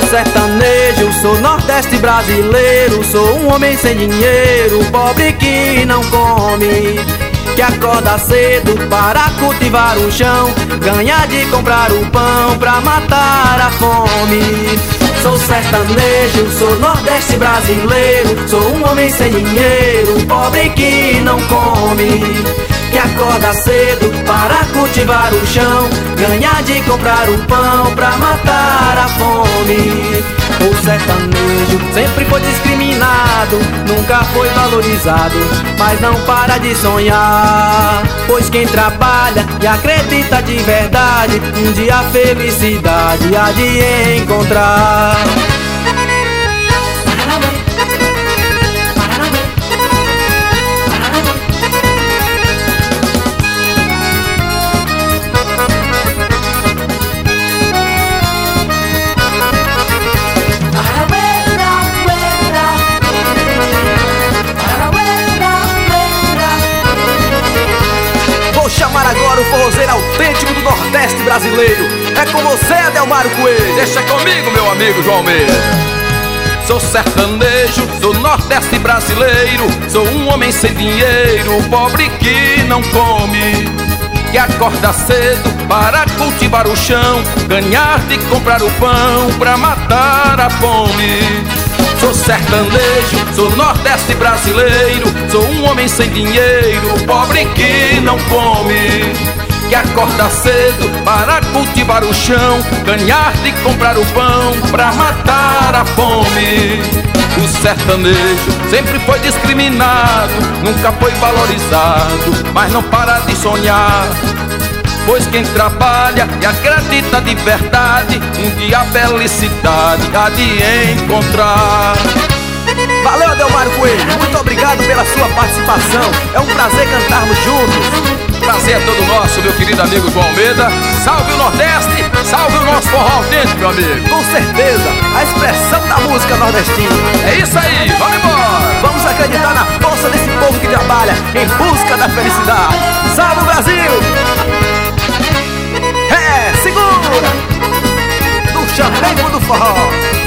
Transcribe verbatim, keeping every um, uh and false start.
sertanejo, sou nordeste brasileiro. Sou um homem sem dinheiro, pobre que não come, que acorda cedo para cultivar o chão, ganhar de comprar o pão pra matar a fome. Sou sertanejo, sou nordeste brasileiro. Sou um homem sem dinheiro, pobre que não come, que acorda cedo para cultivar o chão, ganhar de comprar o pão pra matar a fome. O sertanejo sempre foi discriminado, nunca foi valorizado, mas não para de sonhar, pois quem trabalha e acredita de verdade, um dia a felicidade há de encontrar. Chamar agora o forrozeiro autêntico do Nordeste brasileiro. É com você, Adelmário Coelho. Deixa comigo, meu amigo João Almeida. Sou sertanejo, sou nordeste brasileiro. Sou um homem sem dinheiro, pobre que não come, que acorda cedo para cultivar o chão, ganhar de comprar o pão pra matar a fome. Sou sertanejo, sou nordeste brasileiro. Sou um homem sem dinheiro, pobre que não come, que acorda cedo para cultivar o chão, ganhar de comprar o pão pra matar a fome. O sertanejo sempre foi discriminado, nunca foi valorizado, mas não para de sonhar, pois quem trabalha e acredita de verdade, um dia a felicidade há de encontrar. Valeu, Adelmário Coelho, muito obrigado pela sua participação. É um prazer cantarmos juntos. Prazer é todo nosso, meu querido amigo João Almeida. Salve o Nordeste, salve o nosso forró autêntico, meu amigo. Com certeza, a expressão da música nordestina. É isso aí, vamos embora. Vamos acreditar na força desse povo que trabalha em busca da felicidade. Salve o Brasil! É, segura! Do chamego do forró.